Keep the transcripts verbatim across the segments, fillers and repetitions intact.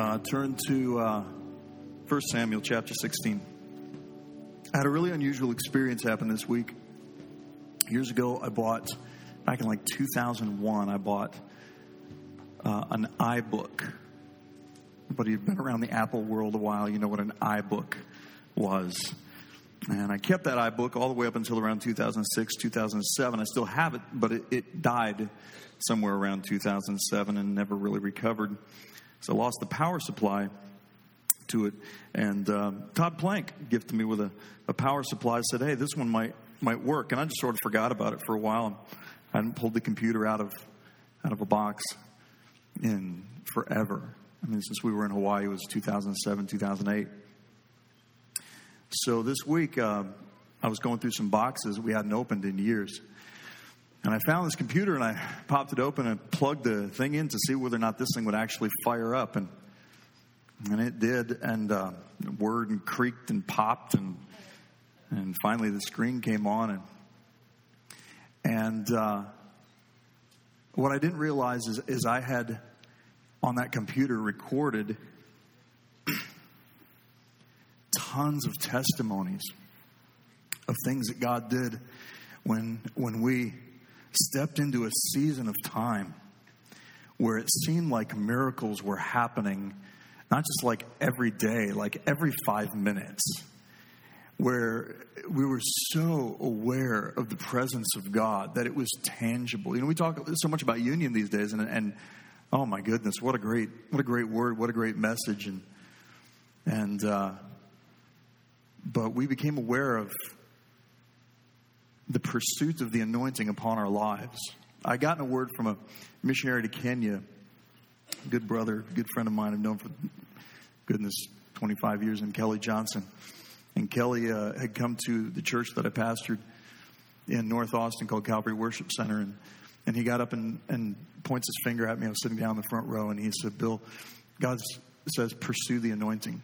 uh, turn to uh, First Samuel chapter sixteen. I had a really unusual experience happen this week. Years ago, I bought, back in like two thousand one, I bought uh, an iBook. But you've been around the Apple world a while, you know what an iBook was. And I kept that iBook all the way up until around two thousand six, two thousand seven. I still have it, but it, it died somewhere around two thousand seven and never really recovered. So I lost the power supply to it. And um, Todd Plank gifted me with a, a power supply. Said, hey, this one might might work. And I just sort of forgot about it for a while. I hadn't pulled the computer out of out of a box in forever. I mean, since we were in Hawaii, it was two thousand seven, two thousand eight. So this week, uh, I was going through some boxes we hadn't opened in years. And I found this computer, and I popped it open and plugged the thing in to see whether or not this thing would actually fire up. And and it did. And uh, Word and creaked and popped. And and finally, the screen came on. And, and uh, what I didn't realize is, is I had, on that computer, recorded tons of testimonies of things that God did when when we stepped into a season of time where it seemed like miracles were happening, not just like every day, like every five minutes, where we were so aware of the presence of God that it was tangible. You know, we talk so much about union these days, and, and oh my goodness, what a great, what a great word, what a great message, and and. Uh, But we became aware of the pursuit of the anointing upon our lives. I got a word from a missionary to Kenya, a good brother, a good friend of mine I've known for, goodness, twenty-five years, and Kelly Johnson. And Kelly uh, had come to the church that I pastored in North Austin called Calvary Worship Center. And, and he got up and, and points his finger at me. I was sitting down in the front row, and he said, Bill, God says, pursue the anointing.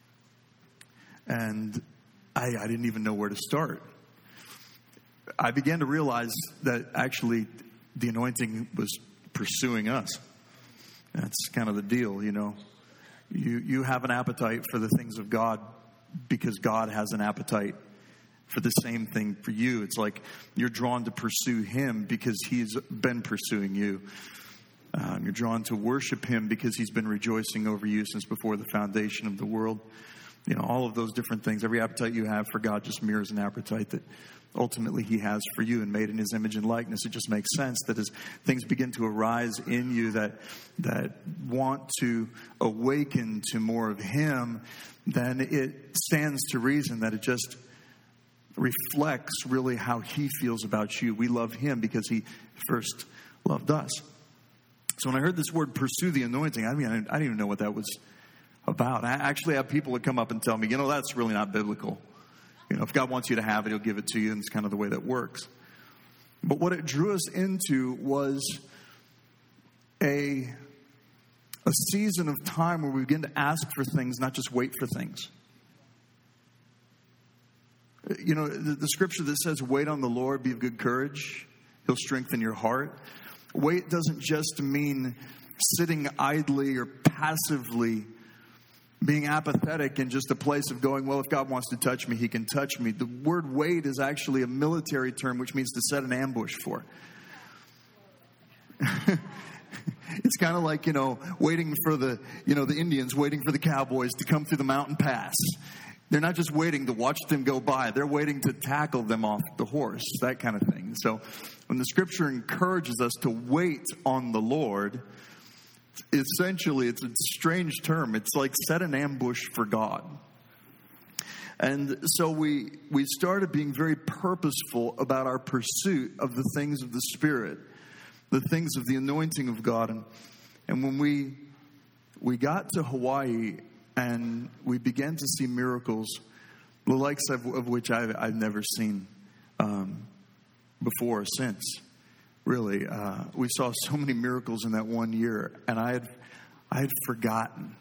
And I, I didn't even know where to start. I began to realize that actually the anointing was pursuing us. That's kind of the deal, you know. You you have an appetite for the things of God because God has an appetite for the same thing for you. It's like you're drawn to pursue Him because He's been pursuing you. Um, you're drawn to worship Him because He's been rejoicing over you since before the foundation of the world. You know, all of those different things. Every appetite you have for God just mirrors an appetite that ultimately He has for you, and made in His image and likeness. It just makes sense that as things begin to arise in you that that want to awaken to more of Him, then it stands to reason that it just reflects really how He feels about you. We love Him because He first loved us. So when I heard this word, pursue the anointing, I mean, I didn't even know what that was about. I actually have people that come up and tell me, you know, that's really not biblical. You know, if God wants you to have it, He'll give it to you, and it's kind of the way that works. But what it drew us into was a, a season of time where we begin to ask for things, not just wait for things. You know, the, the scripture that says, wait on the Lord, be of good courage. He'll strengthen your heart. Wait doesn't just mean sitting idly or passively, being apathetic in just a place of going, well, if God wants to touch me, He can touch me. The word wait is actually a military term, which means to set an ambush for. It's kind of like, you know, waiting for the, you know, the Indians waiting for the cowboys to come through the mountain pass. They're not just waiting to watch them go by. They're waiting to tackle them off the horse, that kind of thing. So when the scripture encourages us to wait on the Lord, essentially, it's a strange term. It's like set an ambush for God. And so we we started being very purposeful about our pursuit of the things of the Spirit, the things of the anointing of God. And and when we we got to Hawaii and we began to see miracles, the likes of, of which I've, I've never seen um, before or since. Really, uh, we saw so many miracles in that one year, and I had, I had forgotten.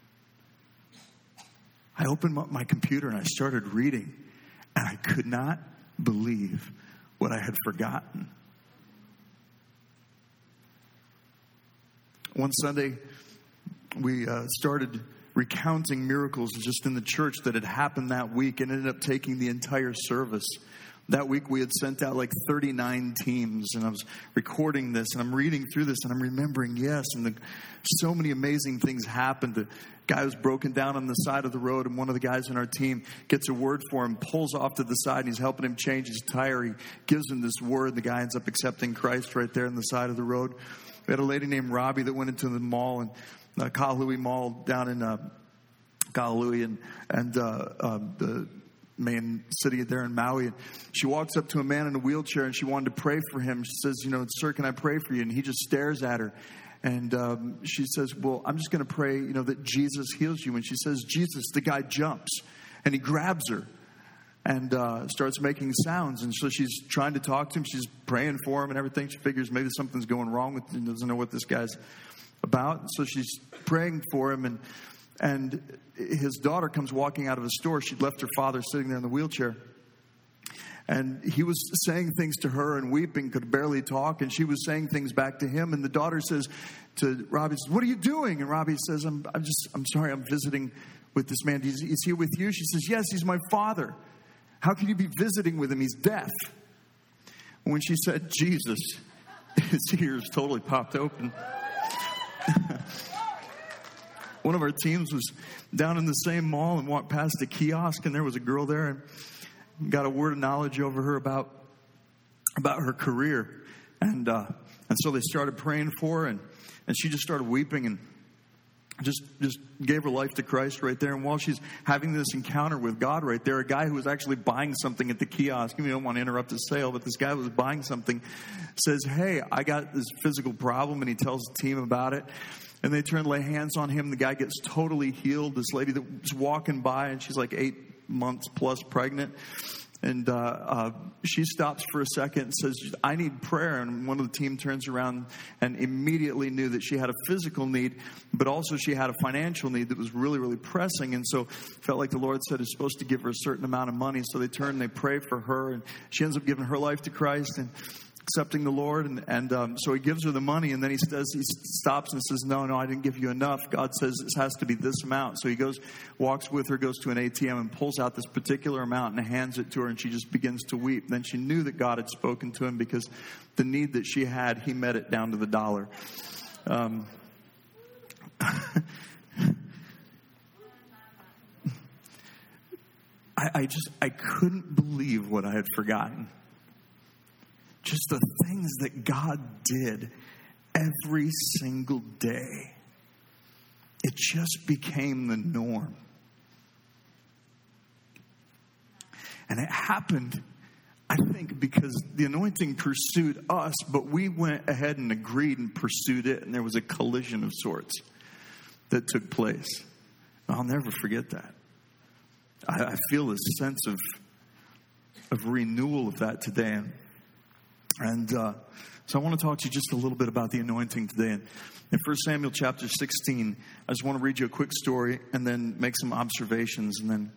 I opened up my computer and I started reading, and I could not believe what I had forgotten. One Sunday, we uh, started recounting miracles just in the church that had happened that week, and ended up taking the entire service. That week we had sent out like thirty-nine teams, and I was recording this, and I'm reading through this, and I'm remembering, yes, and the, so many amazing things happened. The guy was broken down on the side of the road, and one of the guys in our team gets a word for him, pulls off to the side, and he's helping him change his tire. He gives him this word. The guy ends up accepting Christ right there on the side of the road. We had a lady named Robbie that went into the mall, and uh, Kahului Mall down in uh, Kahului, and, and uh, uh, the main city there in Maui. And she walks up to a man in a wheelchair, and she wanted to pray for him. She says, you know, sir, can I pray for you? And he just stares at her. And um, she says, well, I'm just going to pray, you know, that Jesus heals you. And she says, Jesus, the guy jumps, and he grabs her and uh, starts making sounds. And so she's trying to talk to him. She's praying for him and everything. She figures maybe something's going wrong with him. Doesn't know what this guy's about. So she's praying for him, and and his daughter comes walking out of a store. She'd left her father sitting there in the wheelchair. And he was saying things to her and weeping, could barely talk. And she was saying things back to him. And the daughter says to Robbie, says, what are you doing? And Robbie says, I'm, I'm just, I'm sorry, I'm visiting with this man. Is, is he with you? She says, yes, he's my father. How can you be visiting with him? He's deaf. When she said Jesus, his ears totally popped open. One of our teams was down in the same mall and walked past a kiosk, and there was a girl there, and got a word of knowledge over her about about her career, and uh, and so they started praying for her, and, and she just started weeping and just just gave her life to Christ right there. And while she's having this encounter with God right there, a guy who was actually buying something at the kiosk, we don't want to interrupt his sale, but this guy who was buying something says, hey, I got this physical problem, and he tells the team about it. And they turn and lay hands on him. The guy gets totally healed. This lady that was walking by, and she's like eight months plus pregnant. And uh, uh, she stops for a second and says, I need prayer. And one of the team turns around and immediately knew that she had a physical need, but also she had a financial need that was really, really pressing. And so felt like the Lord said it's supposed to give her a certain amount of money. So they turn and they pray for her. And she ends up giving her life to Christ and accepting the Lord, and, and um, so he gives her the money, and then he says, he stops and says, no, no, I didn't give you enough. God says this has to be this amount. So he goes, walks with her, goes to an A T M and pulls out this particular amount and hands it to her, and she just begins to weep. Then she knew that God had spoken to him, because the need that she had, he met it down to the dollar. Um, I, I just, I couldn't believe what I had forgotten. Just the things that God did every single day. It just became the norm. And it happened, I think, because the anointing pursued us, but we went ahead and agreed and pursued it, and there was a collision of sorts that took place. I'll never forget that. I, I feel a sense of, of renewal of that today. And uh, so I want to talk to you just a little bit about the anointing today. And in First Samuel chapter sixteen, I just want to read you a quick story and then make some observations. And then,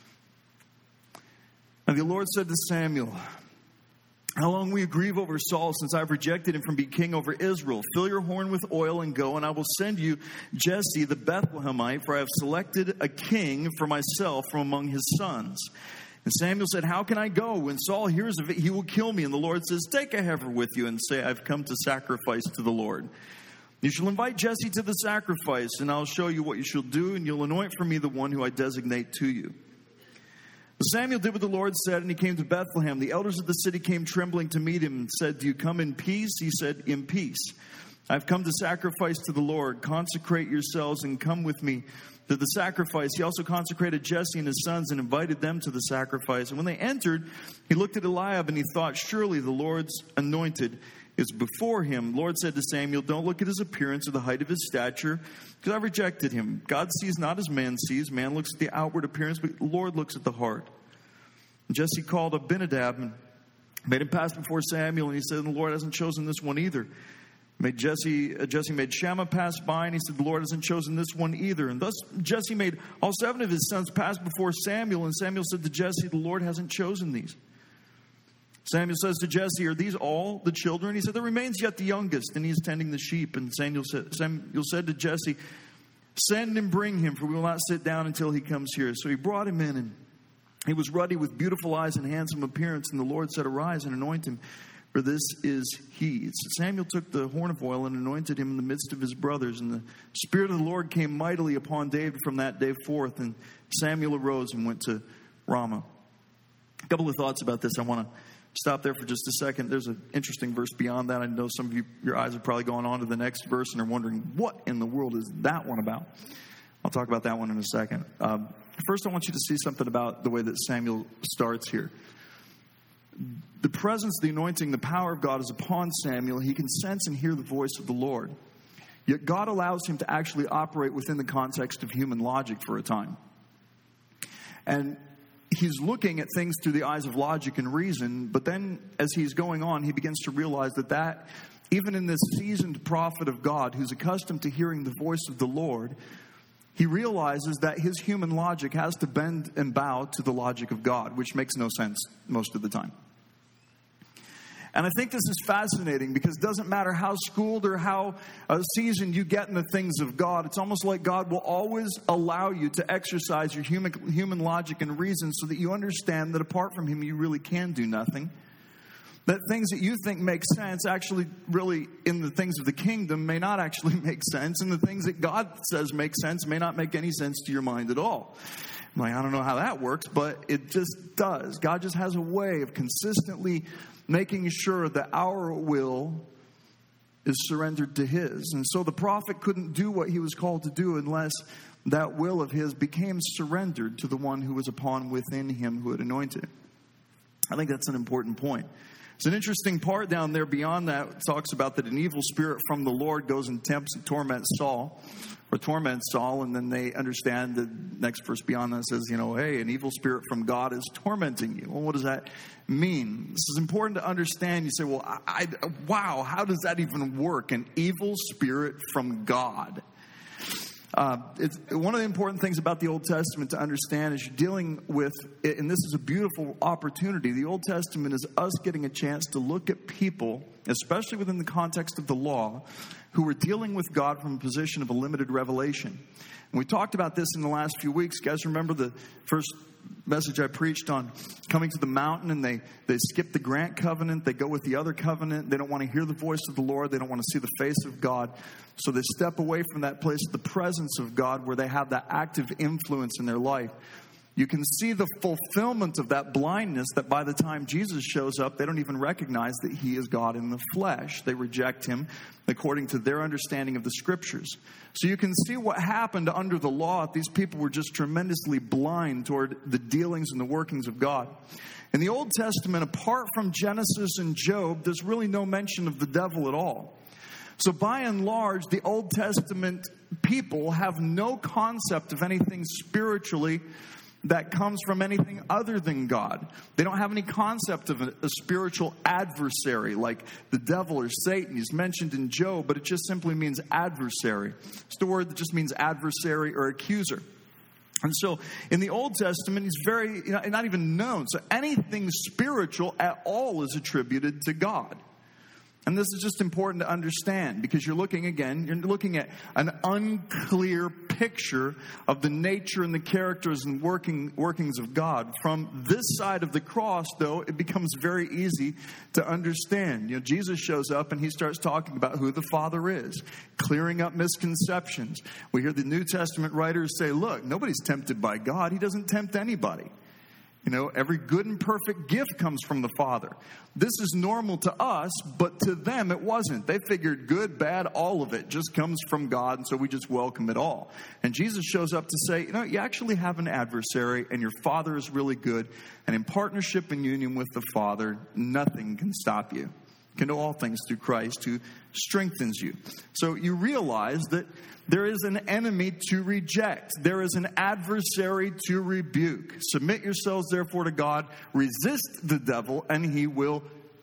and the Lord said to Samuel, how long will you grieve over Saul, since I've rejected him from being king over Israel? Fill your horn with oil and go, and I will send you Jesse the Bethlehemite, for I have selected a king for myself from among his sons. And Samuel said, how can I go? When Saul hears of it, he will kill me. And the Lord says, take a heifer with you and say, I've come to sacrifice to the Lord. You shall invite Jesse to the sacrifice, and I'll show you what you shall do, and you'll anoint for me the one who I designate to you. But Samuel did what the Lord said, and he came to Bethlehem. The elders of the city came trembling to meet him and said, do you come in peace? He said, in peace. I've come to sacrifice to the Lord. Consecrate yourselves and come with me to the sacrifice. He also consecrated Jesse and his sons and invited them to the sacrifice. And when they entered, he looked at Eliab and he thought, surely the Lord's anointed is before him. The Lord said to Samuel, don't look at his appearance or the height of his stature, because I've rejected him. God sees not as man sees. Man looks at the outward appearance, but the Lord looks at the heart. And Jesse called Abinadab and made him pass before Samuel, and he said, the Lord hasn't chosen this one either. Made Jesse, uh, Jesse made Shammah pass by, and he said, the Lord hasn't chosen this one either. And thus Jesse made all seven of his sons pass before Samuel, and Samuel said to Jesse, the Lord hasn't chosen these. Samuel says to Jesse, are these all the children? He said, there remains yet the youngest, and he is tending the sheep. And Samuel said, Samuel said to Jesse, Send and bring him, for we will not sit down until he comes here. So he brought him in, and he was ruddy with beautiful eyes and handsome appearance. And the Lord said, Arise and anoint him, for this is he. So Samuel took the horn of oil and anointed him in the midst of his brothers. And the Spirit of the Lord came mightily upon David from that day forth. And Samuel arose and went to Ramah. A couple of thoughts about this. I want to stop there for just a second. There's an interesting verse beyond that. I know some of you, your eyes are probably going on to the next verse and are wondering, what in the world is that one about? I'll talk about that one in a second. Um, first, I want you to see something about the way that Samuel starts here. The presence, the anointing, the power of God is upon Samuel. He can sense and hear the voice of the Lord. Yet God allows him to actually operate within the context of human logic for a time. And he's looking at things through the eyes of logic and reason, but then as he's going on, he begins to realize that that, even in this seasoned prophet of God who's accustomed to hearing the voice of the Lord, he realizes that his human logic has to bend and bow to the logic of God, which makes no sense most of the time. And I think this is fascinating because it doesn't matter how schooled or how uh, seasoned you get in the things of God. It's almost like God will always allow you to exercise your human, human logic and reason so that you understand that apart from him, you really can do nothing. That things that you think make sense actually really in the things of the kingdom may not actually make sense. And the things that God says make sense may not make any sense to your mind at all. I'm like, I don't know how that works, but it just does. God just has a way of consistently making sure that our will is surrendered to his. And so the prophet couldn't do what he was called to do unless that will of his became surrendered to the one who was upon within him who had anointed him. I think that's an important point. It's an interesting part down there beyond that. It talks about that an evil spirit from the Lord goes and tempts and torments Saul, or torments Saul, and then they understand the next verse beyond that says, you know, hey, an evil spirit from God is tormenting you. Well, what does that mean? This is important to understand. You say, well, I, I, wow, how does that even work? An evil spirit from God. Uh, it's one of the important things about the Old Testament to understand is you're dealing with, and this is a beautiful opportunity. The Old Testament is us getting a chance to look at people, especially within the context of the law, who were dealing with God from a position of a limited revelation. And we talked about this in the last few weeks. You guys remember the first message I preached on coming to the mountain, and they, they skip the grant covenant. They go with the other covenant. They don't want to hear the voice of the Lord. They don't want to see the face of God. So they step away from that place of the presence of God where they have that active influence in their life. You can see the fulfillment of that blindness that by the time Jesus shows up, they don't even recognize that he is God in the flesh. They reject him according to their understanding of the scriptures. So you can see what happened under the law. These people were just tremendously blind toward the dealings and the workings of God. In the Old Testament, apart from Genesis and Job, there's really no mention of the devil at all. So by and large, the Old Testament people have no concept of anything spiritually that comes from anything other than God. They don't have any concept of a, a spiritual adversary like the devil or Satan. He's mentioned in Job, but it just simply means adversary. It's the word that just means adversary or accuser. And so in the Old Testament, he's very, you know, not even known. So anything spiritual at all is attributed to God. And this is just important to understand because you're looking, again, you're looking at an unclear picture of the nature and the characters and working workings of God. From this side of the cross, though, it becomes very easy to understand. You know, Jesus shows up and he starts talking about who the Father is, clearing up misconceptions. We hear the New Testament writers say, look, nobody's tempted by God. He doesn't tempt anybody. You know, every good and perfect gift comes from the Father. This is normal to us, but to them it wasn't. They figured good, bad, all of it just comes from God, and so we just welcome it all. And Jesus shows up to say, you know, you actually have an adversary, and your Father is really good. And in partnership and union with the Father, nothing can stop you. You can do all things through Christ who strengthens you. So you realize that there is an enemy to reject. There is an adversary to rebuke. Submit yourselves, therefore, to God. Resist the devil, and he will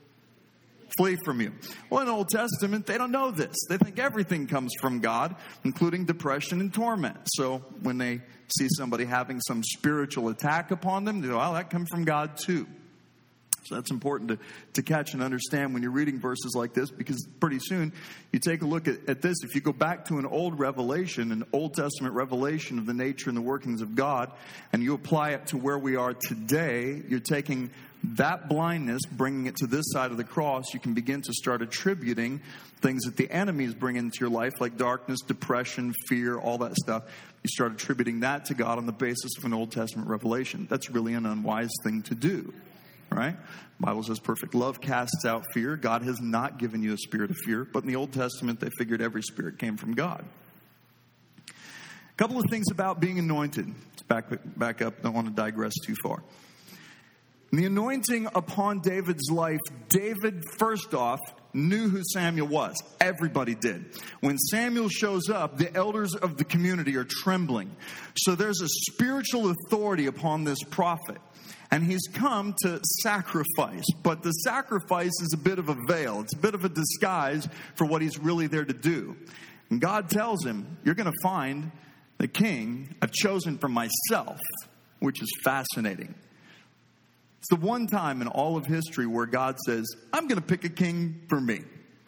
flee from you. Well, in the Old Testament, they don't know this. They think everything comes from God, including depression and torment. So when they see somebody having some spiritual attack upon them, they go, well, that comes from God too. So that's important to, to catch and understand when you're reading verses like this, because pretty soon you take a look at, at this. If you go back to an old revelation, an Old Testament revelation of the nature and the workings of God, and you apply it to where we are today, you're taking that blindness, bringing it to this side of the cross. You can begin to start attributing things that the enemy is bringing into your life, like darkness, depression, fear, all that stuff. You start attributing that to God on the basis of an Old Testament revelation. That's really an unwise thing to do. Right? The Bible says perfect love casts out fear. God has not given you a spirit of fear. But in the Old Testament, they figured every spirit came from God. A couple of things about being anointed. Let's back, back up. Don't want to digress too far. The anointing upon David's life, David, first off, knew who Samuel was. Everybody did. When Samuel shows up, the elders of the community are trembling. So there's a spiritual authority upon this prophet. And he's come to sacrifice. But the sacrifice is a bit of a veil. It's a bit of a disguise for what he's really there to do. And God tells him, you're going to find the king I've chosen for myself, which is fascinating. It's the one time in all of history where God says, I'm going to pick a king for me.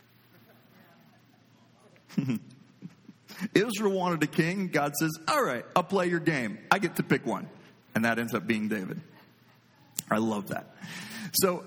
Israel wanted a king. God says, all right, I'll play your game. I get to pick one. And that ends up being David. I love that. So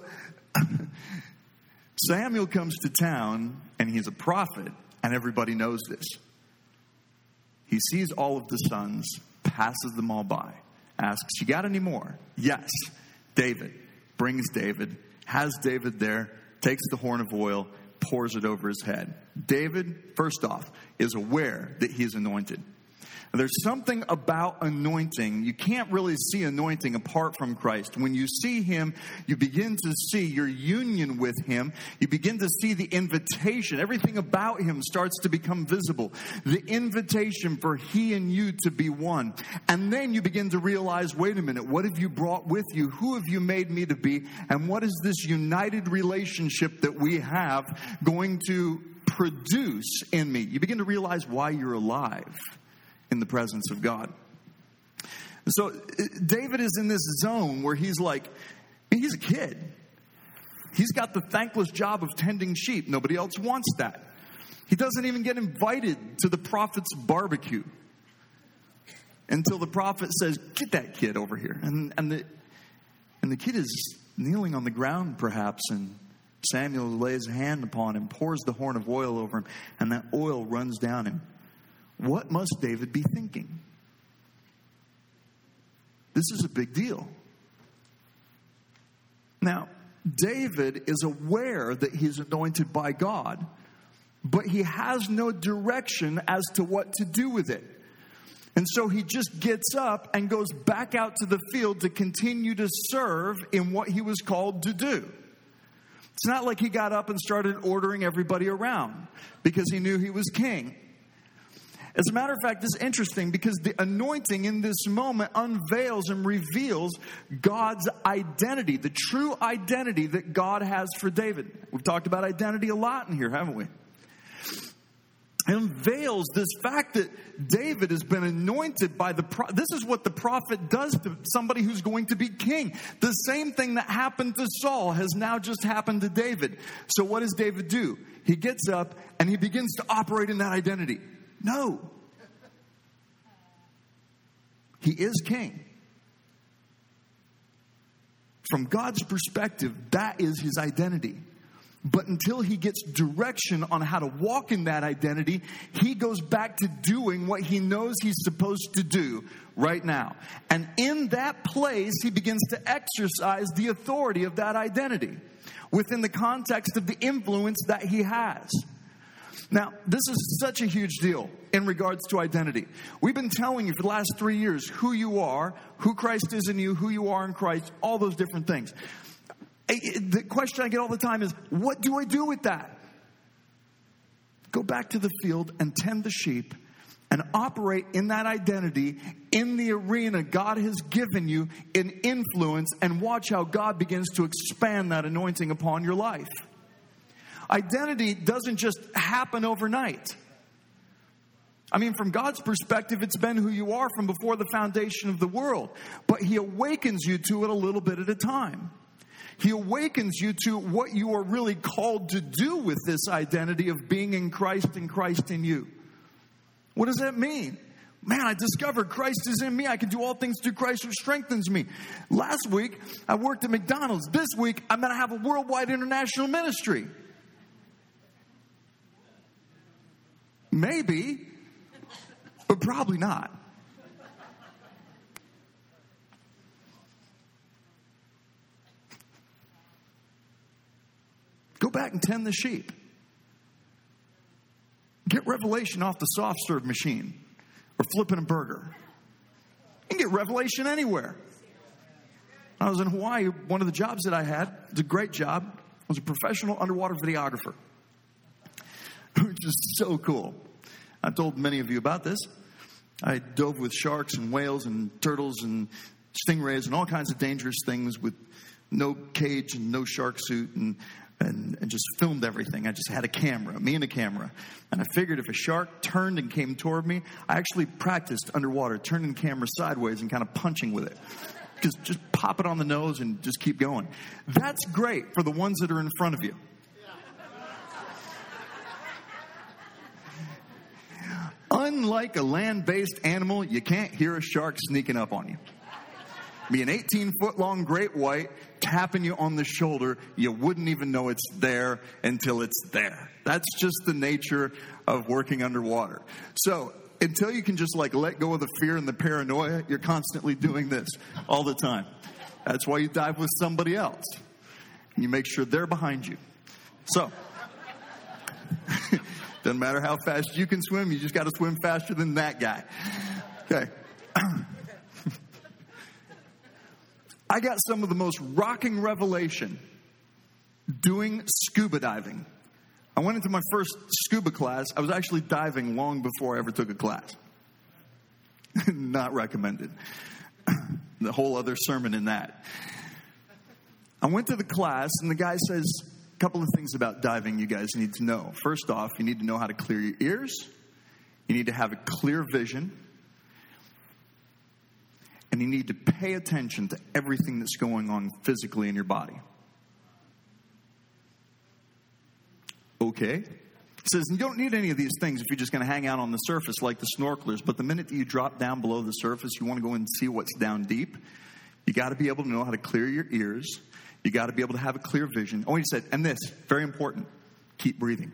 Samuel comes to town, and he's a prophet, and everybody knows this. He sees all of the sons, passes them all by, asks, you got any more? Yes. David. Brings David, has David there, takes the horn of oil, pours it over his head. David, first off, is aware that he's anointed. There's something about anointing. You can't really see anointing apart from Christ. When you see him, you begin to see your union with him. You begin to see the invitation. Everything about him starts to become visible. The invitation for he and you to be one. And then you begin to realize, wait a minute, what have you brought with you? Who have you made me to be? And what is this united relationship that we have going to produce in me? You begin to realize why you're alive in the presence of God. So David is in this zone where he's like, he's a kid. He's got the thankless job of tending sheep. Nobody else wants that. He doesn't even get invited to the prophet's barbecue until the prophet says, get that kid over here. And, and, the, and the kid is kneeling on the ground perhaps, and Samuel lays a hand upon him, pours the horn of oil over him, and that oil runs down him. What must David be thinking? This is a big deal. Now, David is aware that he's anointed by God, but he has no direction as to what to do with it. And so he just gets up and goes back out to the field to continue to serve in what he was called to do. It's not like he got up and started ordering everybody around because he knew he was king. As a matter of fact, this is interesting because the anointing in this moment unveils and reveals God's identity, the true identity that God has for David. We've talked about identity a lot in here, haven't we? It unveils this fact that David has been anointed by the pro- this is what the prophet does to somebody who's going to be king. The same thing that happened to Saul has now just happened to David. So what does David do? He gets up and he begins to operate in that identity. No. He is king. From God's perspective, that is his identity. But until he gets direction on how to walk in that identity, he goes back to doing what he knows he's supposed to do right now. And in that place, he begins to exercise the authority of that identity within the context of the influence that he has. Now, this is such a huge deal in regards to identity. We've been telling you for the last three years who you are, who Christ is in you, who you are in Christ, all those different things. The question I get all the time is, what do I do with that? Go back to the field and tend the sheep and operate in that identity in the arena God has given you in influence, and watch how God begins to expand that anointing upon your life. Identity doesn't just happen overnight. I mean, from God's perspective, it's been who you are from before the foundation of the world. But He awakens you to it a little bit at a time. He awakens you to what you are really called to do with this identity of being in Christ and Christ in you. What does that mean? Man, I discovered Christ is in me. I can do all things through Christ who strengthens me. Last week, I worked at McDonald's. This week, I'm going to have a worldwide international ministry. Maybe, but probably not. Go back and tend the sheep. Get revelation off the soft serve machine or flipping a burger. You can get revelation anywhere. I was in Hawaii. One of the jobs that I had, it's a great job. I was a professional underwater videographer, which is so cool. I've told many of you about this. I dove with sharks and whales and turtles and stingrays and all kinds of dangerous things with no cage and no shark suit and And, and just filmed everything. I just had a camera, me and a camera. And I figured if a shark turned and came toward me, I actually practiced underwater, turning the camera sideways and kind of punching with it. Just, just pop it on the nose and just keep going. That's great for the ones that are in front of you. Unlike a land-based animal, you can't hear a shark sneaking up on you. Be an eighteen-foot-long great white tapping you on the shoulder. You wouldn't even know it's there until it's there. That's just the nature of working underwater. So until you can just like let go of the fear and the paranoia, you're constantly doing this all the time. That's why you dive with somebody else. And you make sure they're behind you. So doesn't matter how fast you can swim. You just got to swim faster than that guy. Okay. I got some of the most rocking revelation doing scuba diving. I went into my first scuba class. I was actually diving long before I ever took a class. Not recommended. The whole other sermon in that. I went to the class, and the guy says a couple of things about diving you guys need to know. First off, you need to know how to clear your ears. You need to have a clear vision. And you need to pay attention to everything that's going on physically in your body. Okay. It says you don't need any of these things if you're just going to hang out on the surface like the snorkelers. But the minute that you drop down below the surface, you want to go and see what's down deep. You got to be able to know how to clear your ears. You got to be able to have a clear vision. Oh, he said, and this, very important, keep breathing.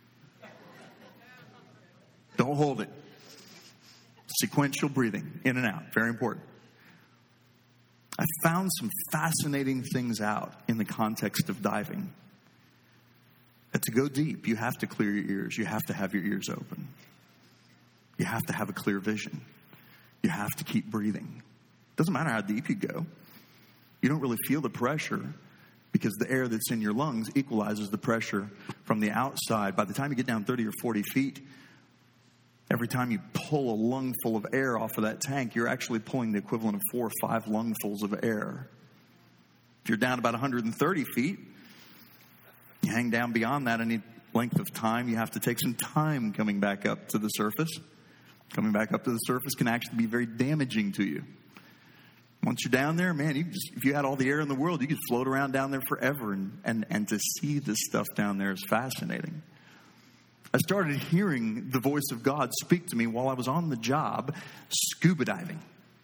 Don't hold it. Sequential breathing, in and out, very important. I found some fascinating things out in the context of diving. That to go deep, you have to clear your ears. You have to have your ears open. You have to have a clear vision. You have to keep breathing. Doesn't matter how deep you go. You don't really feel the pressure because the air that's in your lungs equalizes the pressure from the outside. By the time you get down thirty or forty feet, every time you pull a lungful of air off of that tank, you're actually pulling the equivalent of four or five lungfuls of air. If you're down about one hundred thirty feet, you hang down beyond that any length of time, you have to take some time coming back up to the surface. Coming back up to the surface can actually be very damaging to you. Once you're down there, man, you just, if you had all the air in the world, you could float around down there forever. And, and, and to see this stuff down there is fascinating. I started hearing the voice of God speak to me while I was on the job scuba diving.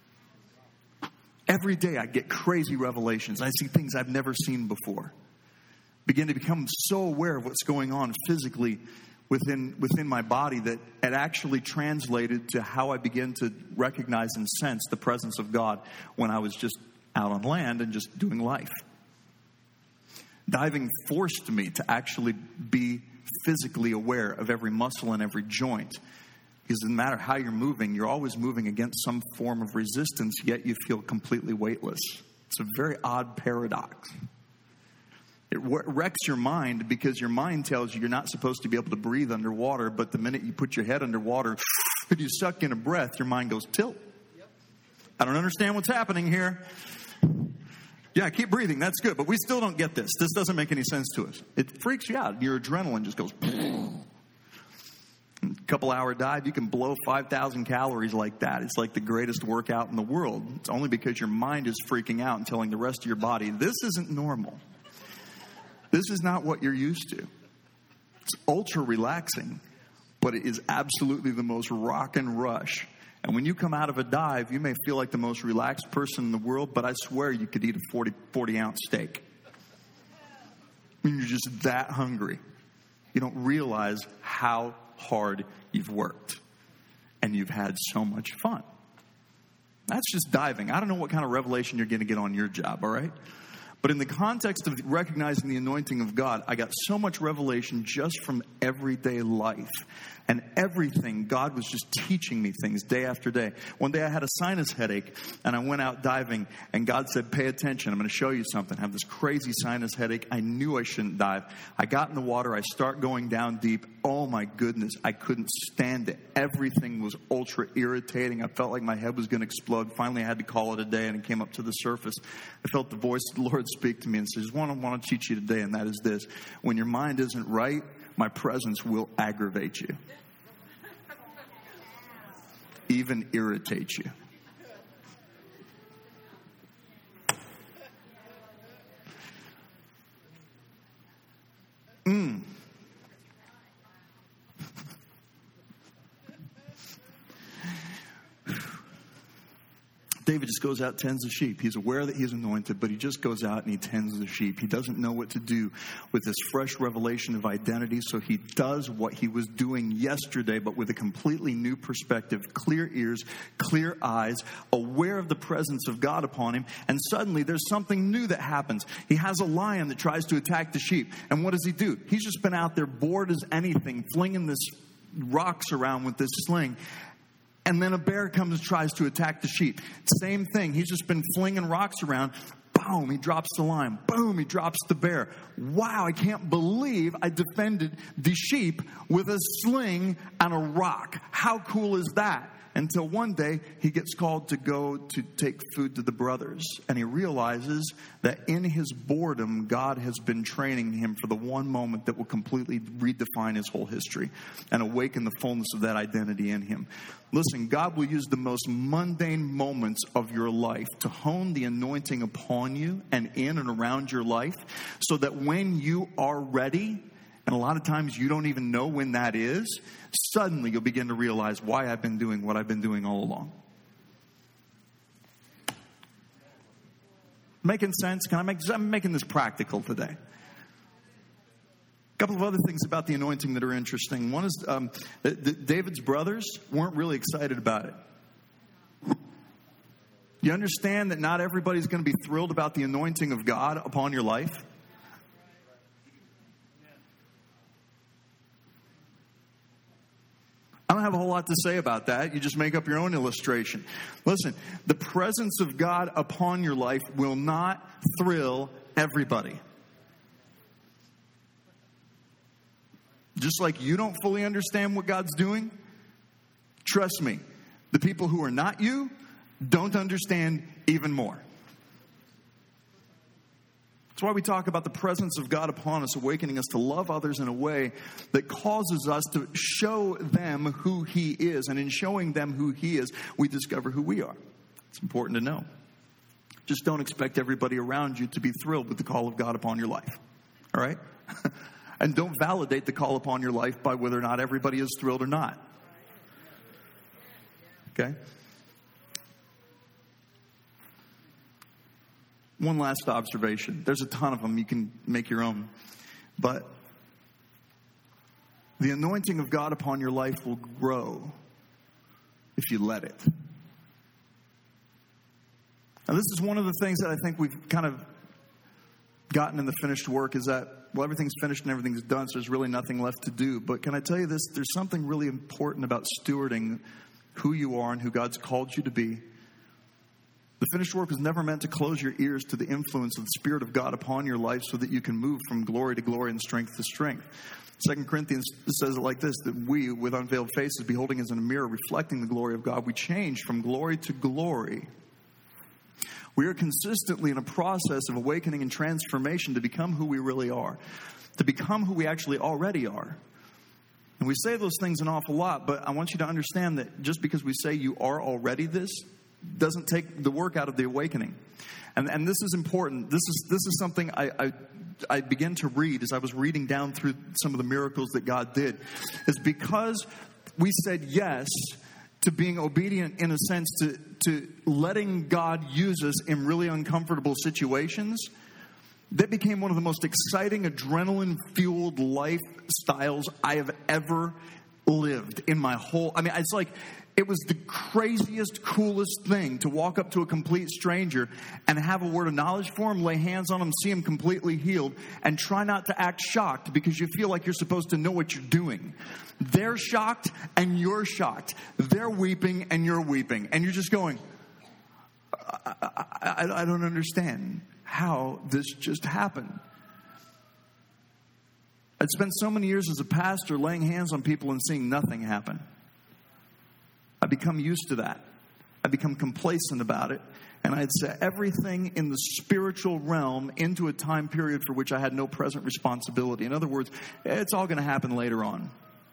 Every day I get crazy revelations. I see things I've never seen before. Begin to become so aware of what's going on physically within within my body that it actually translated to how I began to recognize and sense the presence of God when I was just out on land and just doing life. Diving forced me to actually be physically aware of every muscle and every joint. Because no matter how you're moving, you're always moving against some form of resistance, yet you feel completely weightless. It's a very odd paradox. It wrecks your mind because your mind tells you you're not supposed to be able to breathe underwater, but the minute you put your head underwater and you suck in a breath, your mind goes tilt. I don't understand what's happening here. Yeah, keep breathing. That's good. But we still don't get this. This doesn't make any sense to us. It freaks you out. Your adrenaline just goes. couple hour dive, you can blow five thousand calories like that. It's like the greatest workout in the world. It's only because your mind is freaking out and telling the rest of your body, this isn't normal. This is not what you're used to. It's ultra relaxing, but it is absolutely the most rock and rush. And when you come out of a dive, you may feel like the most relaxed person in the world, but I swear you could eat a forty, forty ounce steak. I mean, you're just that hungry. You don't realize how hard you've worked. And you've had so much fun. That's just diving. I don't know what kind of revelation you're going to get on your job, all right? But in the context of recognizing the anointing of God, I got so much revelation just from everyday life. And everything, God was just teaching me things day after day. One day I had a sinus headache, and I went out diving, and God said, pay attention. I'm going to show you something. I have this crazy sinus headache. I knew I shouldn't dive. I got in the water. I start going down deep. Oh, my goodness. I couldn't stand it. Everything was ultra irritating. I felt like my head was going to explode. Finally, I had to call it a day, and it came up to the surface. I felt the voice of the Lord speak to me and says, one I want to teach you today, and that is this. When your mind isn't right, my presence will aggravate you. Even irritate you. Mm. David just goes out, tends the sheep. He's aware that he's anointed, but he just goes out and he tends the sheep. He doesn't know what to do with this fresh revelation of identity, so he does what he was doing yesterday, but with a completely new perspective, clear ears, clear eyes, aware of the presence of God upon him, and suddenly there's something new that happens. He has a lion that tries to attack the sheep, and what does he do? He's just been out there bored as anything, flinging this rocks around with this sling. And then a bear comes and tries to attack the sheep. Same thing. He's just been flinging rocks around. Boom, he drops the lion. Boom, he drops the bear. Wow, I can't believe I defended the sheep with a sling and a rock. How cool is that? Until one day, he gets called to go to take food to the brothers. And he realizes that in his boredom, God has been training him for the one moment that will completely redefine his whole history and awaken the fullness of that identity in him. Listen, God will use the most mundane moments of your life to hone the anointing upon you and in and around your life so that when you are ready, and a lot of times you don't even know when that is, suddenly you'll begin to realize why I've been doing what I've been doing all along. Making sense? Can I make, I'm making this practical today. A couple of other things about the anointing that are interesting. One is um, that, that David's brothers weren't really excited about it. You understand that not everybody's going to be thrilled about the anointing of God upon your life? I don't have a whole lot to say about that. You just make up your own illustration. Listen, the presence of God upon your life will not thrill everybody. Just like you don't fully understand what God's doing, trust me, the people who are not you don't understand even more. That's why we talk about the presence of God upon us, awakening us to love others in a way that causes us to show them who He is. And in showing them who He is, we discover who we are. It's important to know. Just don't expect everybody around you to be thrilled with the call of God upon your life. All right? And don't validate the call upon your life by whether or not everybody is thrilled or not. Okay? One last observation. There's a ton of them. You can make your own. But the anointing of God upon your life will grow if you let it. Now, this is one of the things that I think we've kind of gotten in the finished work is that, well, everything's finished and everything's done, so there's really nothing left to do. But can I tell you this? There's something really important about stewarding who you are and who God's called you to be. The finished work was never meant to close your ears to the influence of the Spirit of God upon your life so that you can move from glory to glory and strength to strength. Second Corinthians says it like this, that we, with unveiled faces, beholding as in a mirror, reflecting the glory of God, we change from glory to glory. We are consistently in a process of awakening and transformation to become who we really are, to become who we actually already are. And we say those things an awful lot, but I want you to understand that just because we say you are already this, doesn't take the work out of the awakening. And and this is important. This is this is something I, I I began to read as I was reading down through some of the miracles that God did. Is because we said yes to being obedient, in a sense, to, to letting God use us in really uncomfortable situations. That became one of the most exciting, adrenaline-fueled lifestyles I have ever lived in my whole... I mean, it's like, it was the craziest, coolest thing to walk up to a complete stranger and have a word of knowledge for him, lay hands on him, see him completely healed, and try not to act shocked because you feel like you're supposed to know what you're doing. They're shocked and you're shocked. They're weeping and you're weeping. And you're just going, I, I, I, I don't understand how this just happened. I'd spent so many years as a pastor laying hands on people and seeing nothing happen. I become used to that. I become complacent about it. And I'd set everything in the spiritual realm into a time period for which I had no present responsibility. In other words, it's all going to happen later on.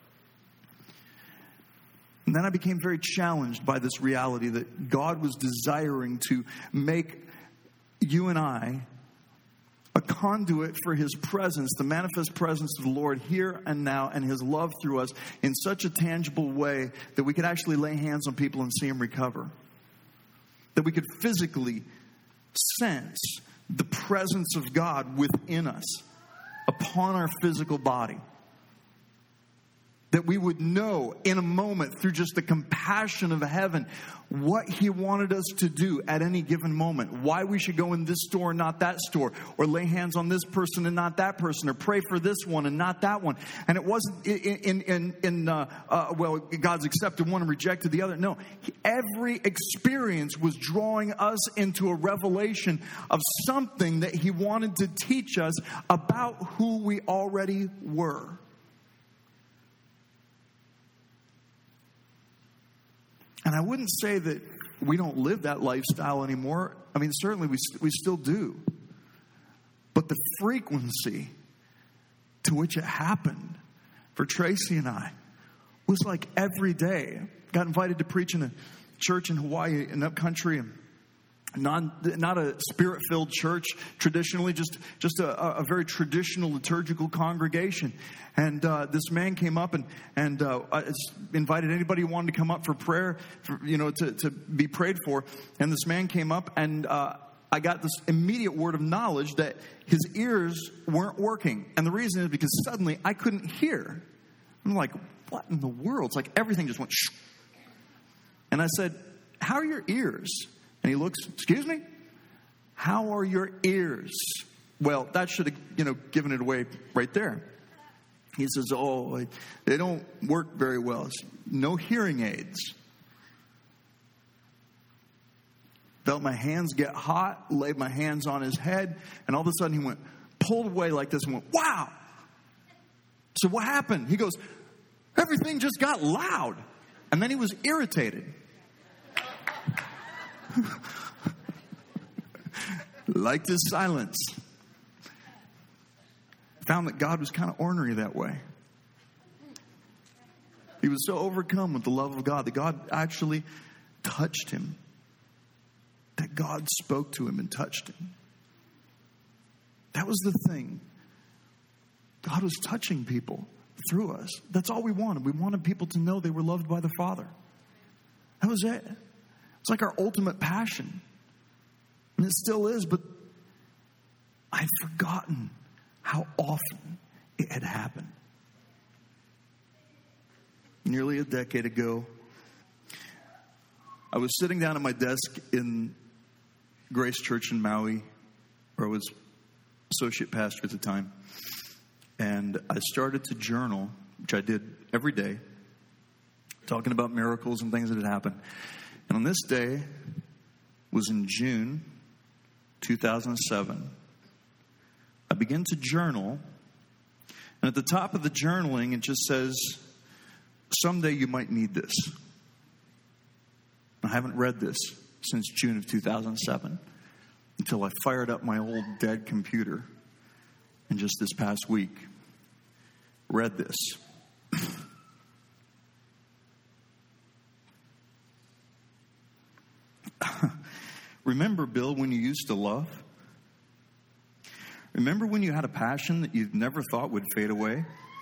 And then I became very challenged by this reality that God was desiring to make you and I a conduit for His presence, the manifest presence of the Lord here and now, and His love through us in such a tangible way that we could actually lay hands on people and see them recover. That we could physically sense the presence of God within us, upon our physical body. That we would know in a moment through just the compassion of heaven what He wanted us to do at any given moment. Why we should go in this store and not that store. Or lay hands on this person and not that person. Or pray for this one and not that one. And it wasn't in, in, in uh, uh, well, God's accepted one and rejected the other. No, every experience was drawing us into a revelation of something that He wanted to teach us about who we already were. And I wouldn't say that we don't live that lifestyle anymore. I mean, certainly we we still do. But the frequency to which it happened for Tracy and I was like every day. Got invited to preach in a church in Hawaii, in upcountry, and not, not a spirit-filled church traditionally, just, just a, a very traditional liturgical congregation. And uh, this man came up and, and uh, invited anybody who wanted to come up for prayer, for, you know, to, to be prayed for. And this man came up, and uh, I got this immediate word of knowledge that his ears weren't working. And the reason is because suddenly I couldn't hear. I'm like, what in the world? It's like everything just went shh. And I said, how are your ears? And he looks, excuse me? How are your ears? Well, that should have, you know, given it away right there. He says, oh, they don't work very well. No hearing aids. Felt my hands get hot, laid my hands on his head, and all of a sudden he went, pulled away like this and went, wow. So what happened? He goes, everything just got loud. And then he was irritated. Liked his silence. Found that God was kind of ornery that way. He was so overcome with the love of God that God actually touched him. That God spoke to him and touched him. That was the thing. God was touching people through us. That's all we wanted. We wanted people to know they were loved by the Father. That was it. It's like our ultimate passion. And it still is, but I'd forgotten how often it had happened. Nearly a decade ago, I was sitting down at my desk in Grace Church in Maui, where I was associate pastor at the time. And I started to journal, which I did every day, talking about miracles and things that had happened. And on this day was in June two thousand seven. I began to journal. And at the top of the journaling, it just says, someday you might need this. I haven't read this since June of two thousand seven until I fired up my old dead computer. And just this past week, read this. Remember, Bill, when you used to love? Remember when you had a passion that you never thought would fade away?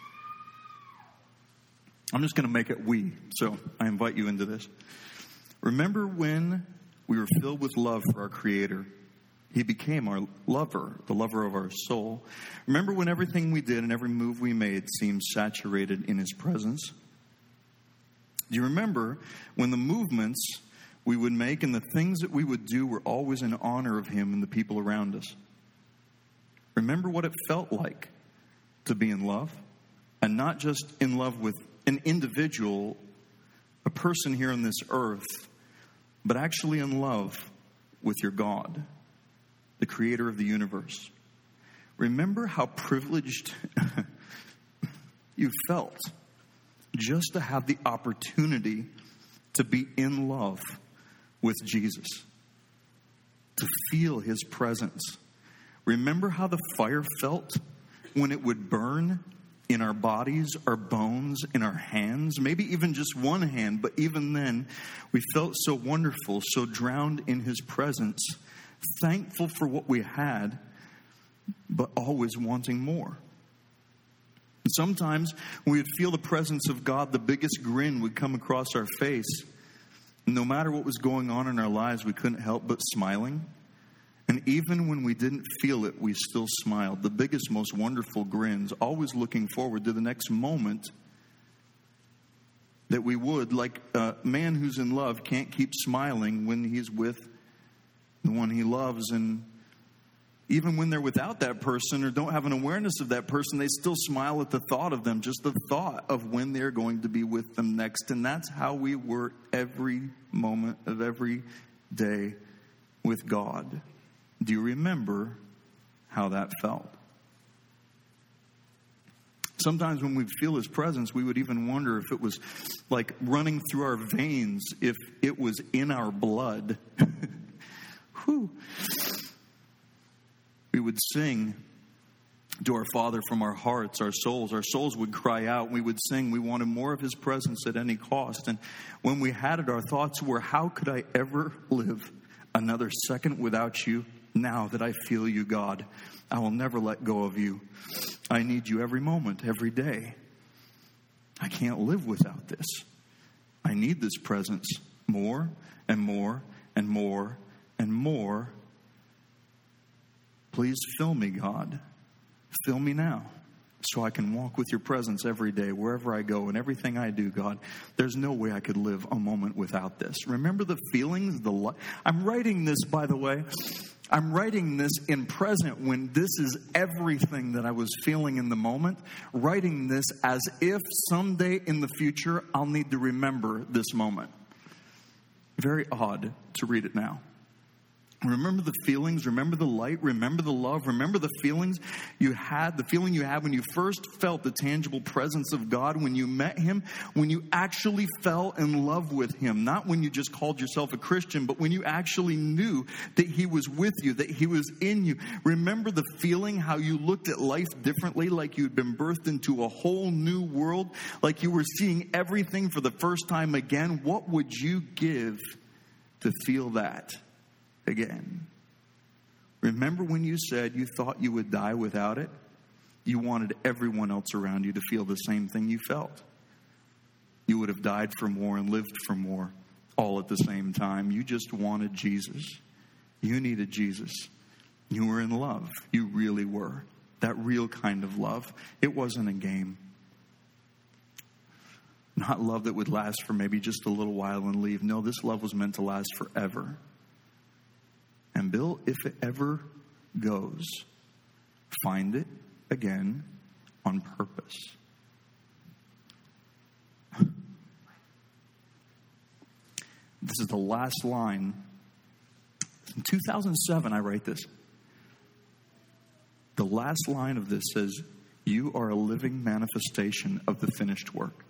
I'm just going to make it we, so I invite you into this. Remember when we were filled with love for our Creator? He became our lover, the lover of our soul. Remember when everything we did and every move we made seemed saturated in His presence? Do you remember when the movements we would make and the things that we would do were always in honor of Him and the people around us? Remember what it felt like to be in love, and not just in love with an individual, a person here on this earth, but actually in love with your God, the Creator of the universe. Remember how privileged you felt just to have the opportunity to be in love with Jesus, to feel His presence. Remember how the fire felt when it would burn in our bodies, our bones, in our hands, maybe even just one hand, but even then, we felt so wonderful, so drowned in His presence, thankful for what we had, but always wanting more. And sometimes when we would feel the presence of God, the biggest grin would come across our face. And no matter what was going on in our lives, we couldn't help but smiling. And even when we didn't feel it, we still smiled. The biggest, most wonderful grins, always looking forward to the next moment that we would, like a man who's in love can't keep smiling when he's with the one he loves. And even when they're without that person or don't have an awareness of that person, they still smile at the thought of them, just the thought of when they're going to be with them next. And that's how we were every moment of every day with God. Do you remember how that felt? Sometimes when we'd feel His presence, we would even wonder if it was like running through our veins, if it was in our blood. Whew. We would sing to our Father from our hearts, our souls. Our souls would cry out. We would sing. We wanted more of His presence at any cost. And when we had it, our thoughts were, how could I ever live another second without You? Now that I feel You, God, I will never let go of You. I need You every moment, every day. I can't live without this. I need this presence more and more and more and more. Please fill me, God. Fill me now so I can walk with Your presence every day, wherever I go and everything I do, God. There's no way I could live a moment without this. Remember the feelings, the li- I'm writing this, by the way. I'm writing this in present when this is everything that I was feeling in the moment. Writing this as if someday in the future I'll need to remember this moment. Very odd to read it now. Remember the feelings, remember the light, remember the love, remember the feelings you had, the feeling you had when you first felt the tangible presence of God, when you met Him, when you actually fell in love with Him. Not when you just called yourself a Christian, but when you actually knew that He was with you, that He was in you. Remember the feeling, how you looked at life differently, like you had been birthed into a whole new world, like you were seeing everything for the first time again. What would you give to feel that again? Remember when you said you thought you would die without it? You wanted everyone else around you to feel the same thing you felt. You would have died for more and lived for more all at the same time. You just wanted Jesus. You needed Jesus. You were in love. You really were. That real kind of love. It wasn't a game. Not love that would last for maybe just a little while and leave. No, this love was meant to last forever. And Bill, if it ever goes, find it again on purpose. This is the last line. In two thousand seven, I write this. The last line of this says, "You are a living manifestation of the finished work."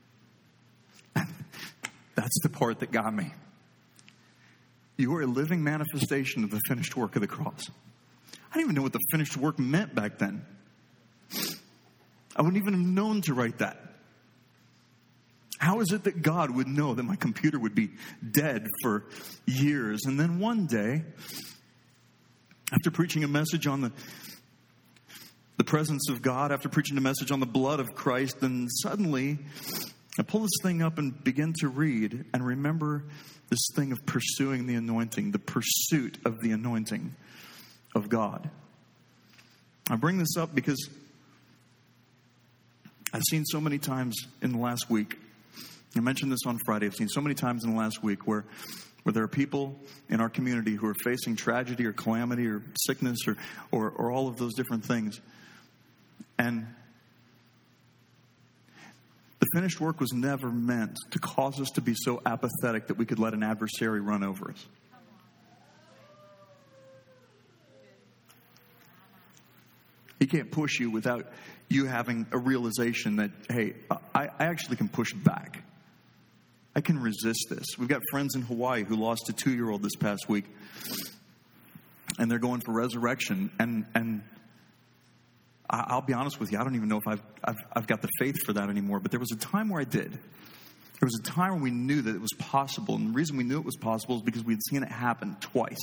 That's the part that got me. You are a living manifestation of the finished work of the cross. I didn't even know what the finished work meant back then. I wouldn't even have known to write that. How is it that God would know that my computer would be dead for years? And then one day, after preaching a message on the the presence of God, after preaching a message on the blood of Christ, then suddenly I pull this thing up and begin to read and remember this thing of pursuing the anointing, the pursuit of the anointing of God. I bring this up because I've seen so many times in the last week, I mentioned this on Friday, I've seen so many times in the last week where, where there are people in our community who are facing tragedy or calamity or sickness or, or, or all of those different things. And the finished work was never meant to cause us to be so apathetic that we could let an adversary run over us. He can't push you without you having a realization that, hey, I, I actually can push back. I can resist this. We've got friends in Hawaii who lost a two-year-old this past week. And they're going for resurrection. And and I'll be honest with you, I don't even know if I've, I've I've got the faith for that anymore. But there was a time where I did. There was a time when we knew that it was possible. And the reason we knew it was possible is because we had seen it happen twice.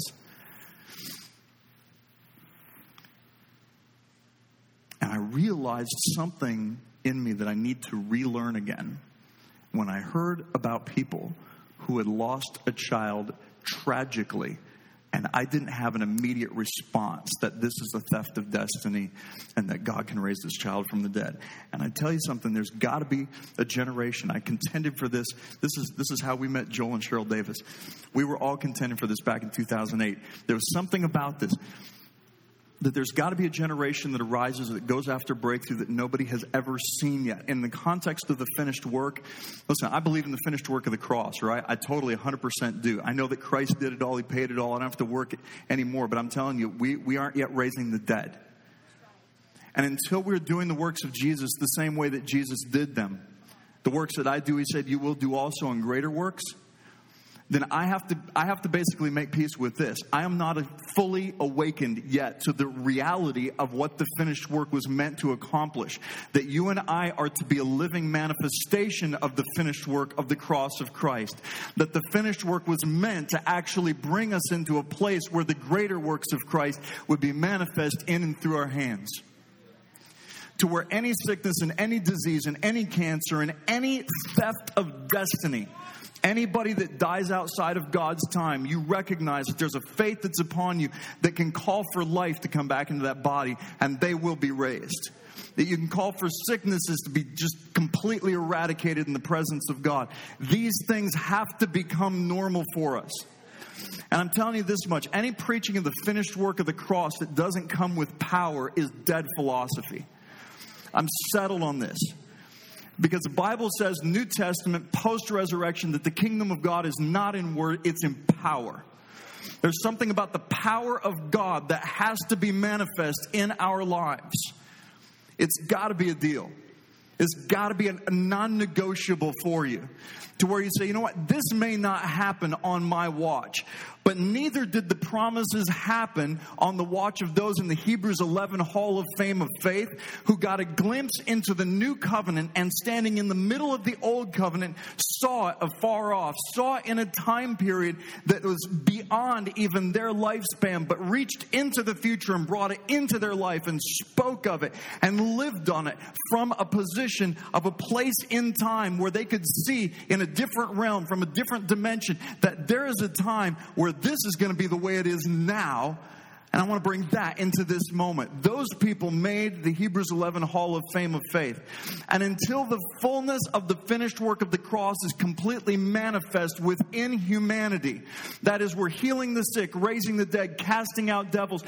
And I realized something in me that I need to relearn again when I heard about people who had lost a child tragically, and I didn't have an immediate response that this is a theft of destiny and that God can raise this child from the dead. And I tell you something, there's got to be a generation. I contended for this. This is this is how we met Joel and Cheryl Davis. We were all contending for this back in two thousand eight. There was something about this, that there's got to be a generation that arises that goes after breakthrough that nobody has ever seen yet. In the context of the finished work, listen, I believe in the finished work of the cross, right? I totally one hundred percent do. I know that Christ did it all. He paid it all. I don't have to work it anymore. But I'm telling you, we, we aren't yet raising the dead. And until we're doing the works of Jesus the same way that Jesus did them, the works that I do, he said, you will do also in greater works. Then I have to I have to basically make peace with this. I am not fully awakened yet to the reality of what the finished work was meant to accomplish. That you and I are to be a living manifestation of the finished work of the cross of Christ. That the finished work was meant to actually bring us into a place where the greater works of Christ would be manifest in and through our hands. To where any sickness and any disease and any cancer and any theft of destiny, anybody that dies outside of God's time, you recognize that there's a faith that's upon you that can call for life to come back into that body, and they will be raised. That you can call for sicknesses to be just completely eradicated in the presence of God. These things have to become normal for us. And I'm telling you this much, any preaching of the finished work of the cross that doesn't come with power is dead philosophy. I'm settled on this. Because the Bible says, New Testament, post-resurrection, that the kingdom of God is not in word, it's in power. There's something about the power of God that has to be manifest in our lives. It's got to be a deal. It's got to be a non-negotiable for you. To where you say, you know what, this may not happen on my watch. But neither did the promises happen on the watch of those in the Hebrews eleven Hall of Fame of Faith who got a glimpse into the new covenant and standing in the middle of the old covenant saw it afar off, saw it in a time period that was beyond even their lifespan, but reached into the future and brought it into their life and spoke of it and lived on it from a position of a place in time where they could see in a different realm, from a different dimension, that there is a time where this is going to be the way it is now. And I want to bring that into this moment. Those people made the Hebrews eleven Hall of Fame of Faith. And until the fullness of the finished work of the cross is completely manifest within humanity, that is, we're healing the sick, raising the dead, casting out devils,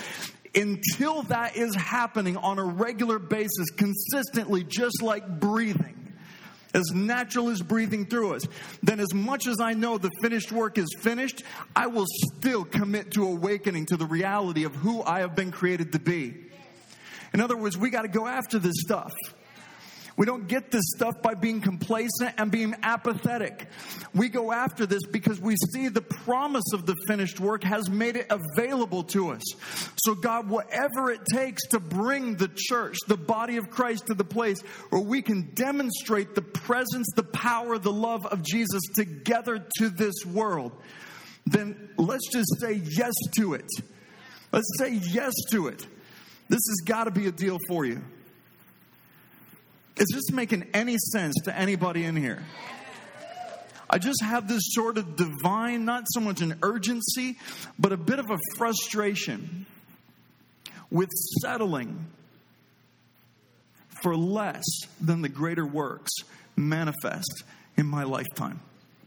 until that is happening on a regular basis, consistently, just like breathing, as natural as breathing through us, then as much as I know the finished work is finished, I will still commit to awakening to the reality of who I have been created to be. In other words, we got to go after this stuff. We don't get this stuff by being complacent and being apathetic. We go after this because we see the promise of the finished work has made it available to us. So God, whatever it takes to bring the church, the body of Christ, to the place where we can demonstrate the presence, the power, the love of Jesus together to this world, then let's just say yes to it. Let's say yes to it. This has got to be a deal for you. Is this making any sense to anybody in here? I just have this sort of divine, not so much an urgency, but a bit of a frustration with settling for less than the greater works manifest in my lifetime.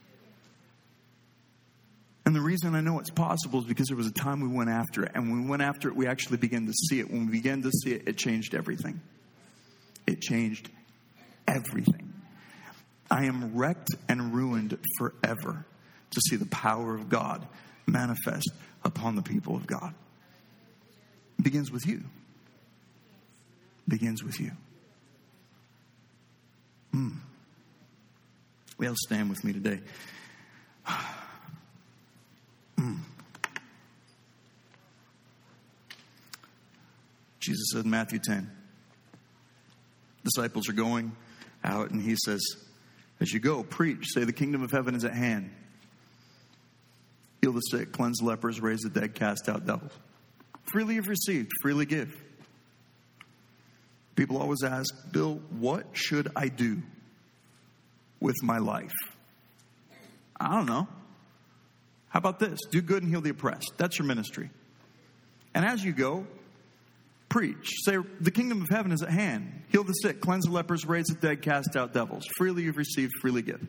And the reason I know it's possible is because there was a time we went after it. And when we went after it, we actually began to see it. When we began to see it, it changed everything. It changed everything. I am wrecked and ruined forever to see the power of God manifest upon the people of God. It begins with you. It begins with you. Mm. Well, stand with me today. mm. Jesus said in Matthew ten, disciples are going out, and he says, as you go, preach, say the kingdom of heaven is at hand. Heal the sick, cleanse lepers, raise the dead, cast out devils. Freely you've received, freely give. People always ask, Bill, what should I do with my life? I don't know. How about this? Do good and heal the oppressed. That's your ministry. And as you go, preach. Say, the kingdom of heaven is at hand. Heal the sick, cleanse the lepers, raise the dead, cast out devils. Freely you've received, freely give.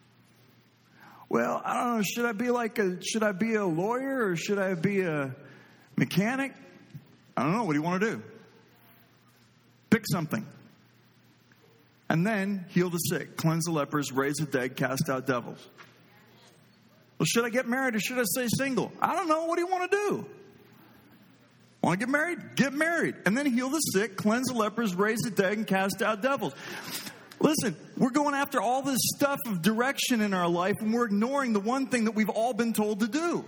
Well, I don't know. Should I be like a, should I be a lawyer or should I be a mechanic? I don't know. What do you want to do? Pick something. And then heal the sick, cleanse the lepers, raise the dead, cast out devils. Well, should I get married or should I stay single? I don't know. What do you want to do? Want to get married? Get married. And then heal the sick, cleanse the lepers, raise the dead, and cast out devils. Listen, we're going after all this stuff of direction in our life, and we're ignoring the one thing that we've all been told to do.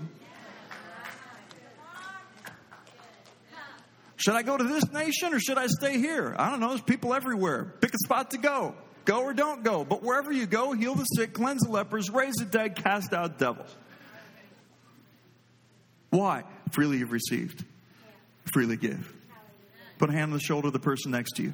Should I go to this nation or should I stay here? I don't know. There's people everywhere. Pick a spot to go. Go or don't go. But wherever you go, heal the sick, cleanse the lepers, raise the dead, cast out devils. Why? Freely you've received. Freely give. Put a hand on the shoulder of the person next to you.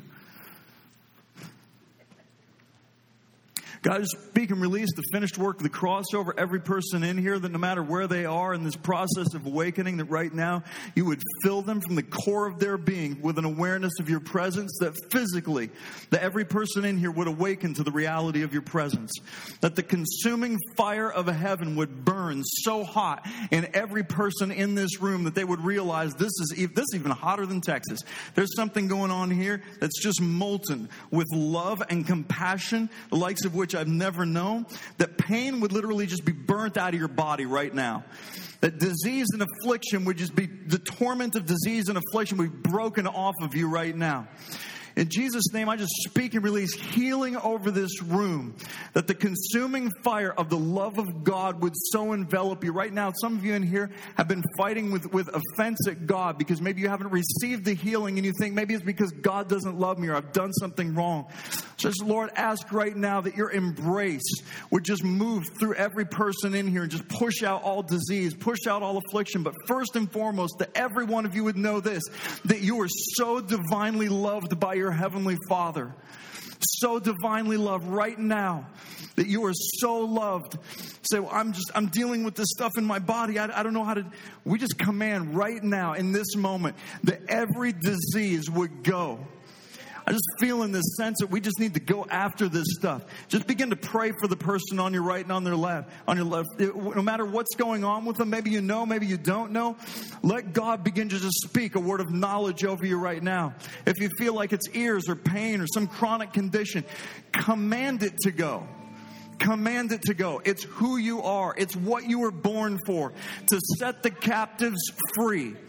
God, just speak and release the finished work of the cross over every person in here, that no matter where they are in this process of awakening, that right now you would fill them from the core of their being with an awareness of your presence, that physically, that every person in here would awaken to the reality of your presence, that the consuming fire of heaven would burn so hot in every person in this room that they would realize this is, this is even hotter than Texas. There's something going on here that's just molten with love and compassion, the likes of which I've never known, that pain would literally just be burnt out of your body right now. That disease and affliction would just be, the torment of disease and affliction would be broken off of you right now. In Jesus' name, I just speak and release healing over this room, that the consuming fire of the love of God would so envelop you. Right now, some of you in here have been fighting with, with offense at God because maybe you haven't received the healing and you think maybe it's because God doesn't love me or I've done something wrong. So just, Lord, ask right now that your embrace would just move through every person in here and just push out all disease, push out all affliction. But first and foremost, that every one of you would know this, that you are so divinely loved by your Heavenly Father, so divinely loved right now, that you are so loved. Say, well, I'm just, I'm dealing with this stuff in my body. I, I don't know how to, we just command right now in this moment that every disease would go. I just feel in this sense that we just need to go after this stuff. Just begin to pray for the person on your right and on their left. On your left, no matter what's going on with them, maybe you know, maybe you don't know. Let God begin to just speak a word of knowledge over you right now. If you feel like it's ears or pain or some chronic condition, command it to go. Command it to go. It's who you are. It's what you were born for, to set the captives free.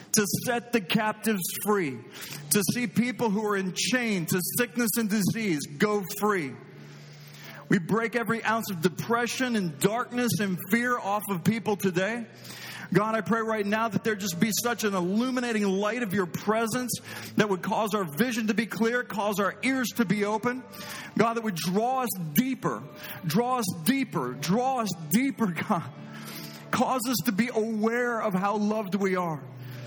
to set the captives free, to see people who are in chain to sickness and disease go free. We break every ounce of depression and darkness and fear off of people today. God, I pray right now that there just be such an illuminating light of your presence that would cause our vision to be clear, cause our ears to be open. God, that would draw us deeper, draw us deeper, draw us deeper, God. Cause us to be aware of how loved we are.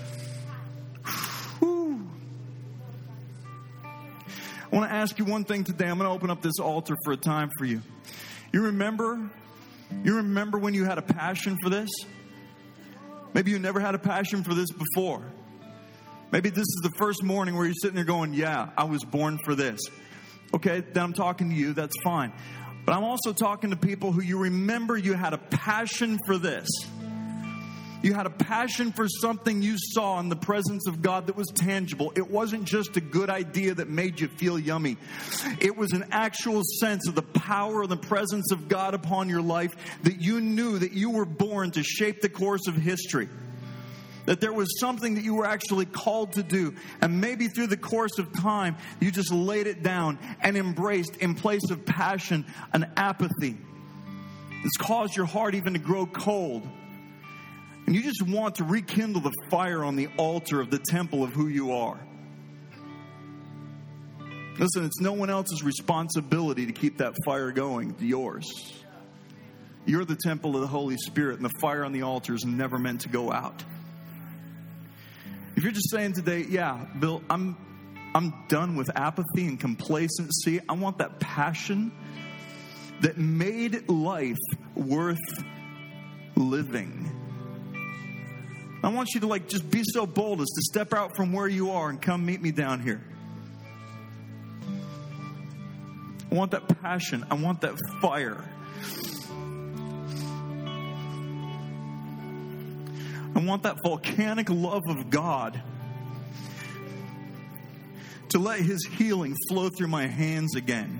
Whew. I want to ask you one thing today. I'm going to open up this altar for a time for you. You remember, you remember when you had a passion for this? Maybe you never had a passion for this before. Maybe this is the first morning where you're sitting there going, yeah, I was born for this. Okay, then I'm talking to you. That's fine. But I'm also talking to people who you remember you had a passion for this. You had a passion for something you saw in the presence of God that was tangible. It wasn't just a good idea that made you feel yummy. It was an actual sense of the power and the presence of God upon your life, that you knew that you were born to shape the course of history. That there was something that you were actually called to do. And maybe through the course of time, you just laid it down and embraced, in place of passion, an apathy. It's caused your heart even to grow cold. And you just want to rekindle the fire on the altar of the temple of who you are. Listen, it's no one else's responsibility to keep that fire going. It's yours. You're the temple of the Holy Spirit, and the fire on the altar is never meant to go out. If you're just saying today, yeah, Bill, I'm I'm done with apathy and complacency. I want that passion that made life worth living. I want you to like just be so bold as to step out from where you are and come meet me down here. I want that passion. I want that fire. I want that volcanic love of God to let His healing flow through my hands again.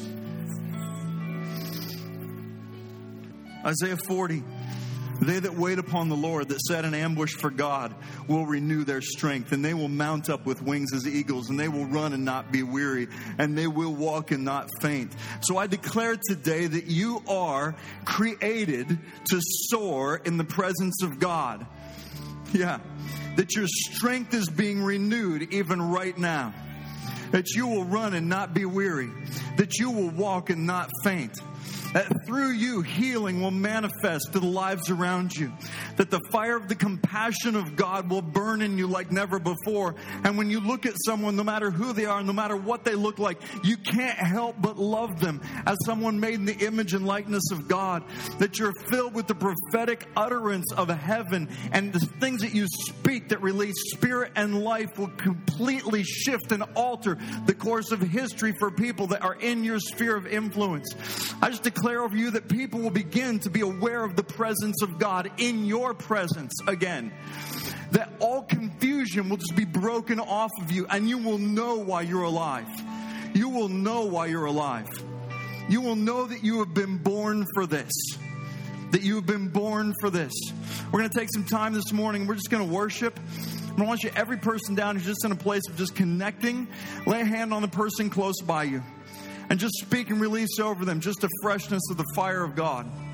Isaiah forty. They that wait upon the Lord, that set an ambush for God, will renew their strength, and they will mount up with wings as eagles, and they will run and not be weary, and they will walk and not faint. So I declare today that you are created to soar in the presence of God. Yeah, that your strength is being renewed even right now. That you will run and not be weary. That you will walk and not faint. That through you, healing will manifest to the lives around you. That the fire of the compassion of God will burn in you like never before. And when you look at someone, no matter who they are, no matter what they look like, you can't help but love them as someone made in the image and likeness of God. That you're filled with the prophetic utterance of heaven, and the things that you speak that release spirit and life will completely shift and alter the course of history for people that are in your sphere of influence. I just declare over you that people will begin to be aware of the presence of God in your presence again. That all confusion will just be broken off of you, and you will know why you're alive. You will know why you're alive. You will know that you have been born for this. That you have been born for this. We're going to take some time this morning. We're just going to worship. I want you, every person down who's just in a place of just connecting, lay a hand on the person close by you. And just speak and release over them just the freshness of the fire of God.